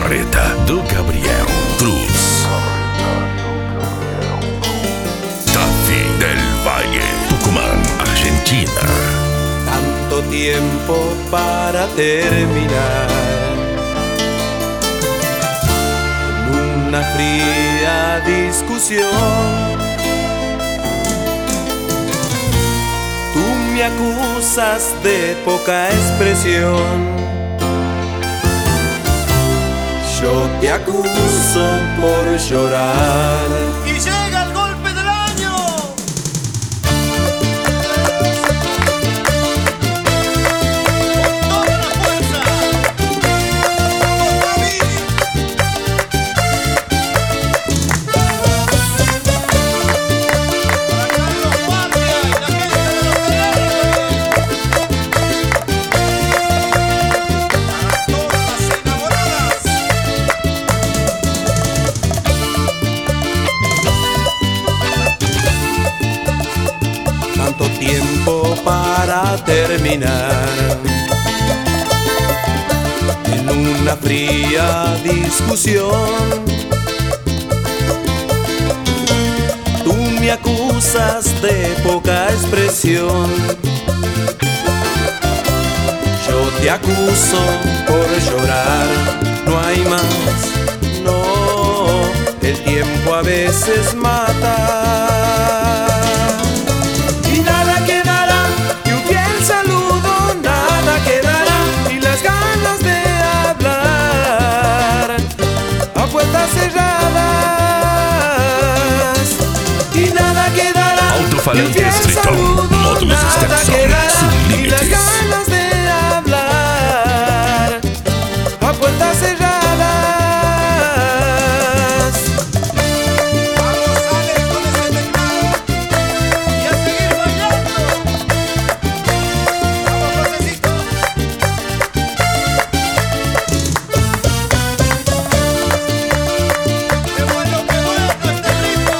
Carreta do Gabriel Cruz. Tafí del Valle, Tucumán, Argentina. Tanto tiempo para terminar en una fría discusión. Tú me acusas de poca expresión, yo te acuso por llorar. Y llega el golpe del año. Con toda la fuerza. Vamos, Javi. Para Carlos Guardia y la gente de los Fernández. Para todas las enamoradas. Tanto tiempo para terminar en una fría discusión. Tú me acusas de poca expresión, yo te acuso por llorar. No hay más, no, el tiempo a veces mata. Y nada quedará, y un fiel saludo, nada quedará, y las ganas de hablar a puertas cerradas. Y nada quedará, y un Alto-falante fiel Estritón, saludo, módulos nada Stepson, quedará, sin y las límites. ganas de hablar a puertas cerradas. Vamos, sale con ese teclado y a seguir bailando. Vamos, Josecito. Qué bueno este ritmo.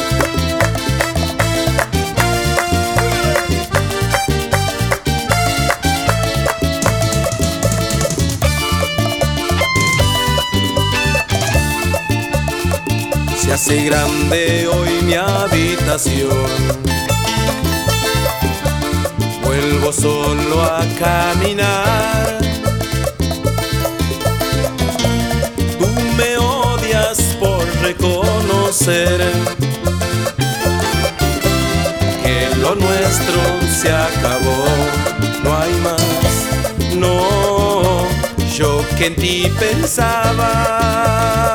Se hace grande hoy mi habitación, vuelvo solo a caminar. Tú me odias por reconocer que lo nuestro se acabó. No hay más, no, yo que en ti pensaba.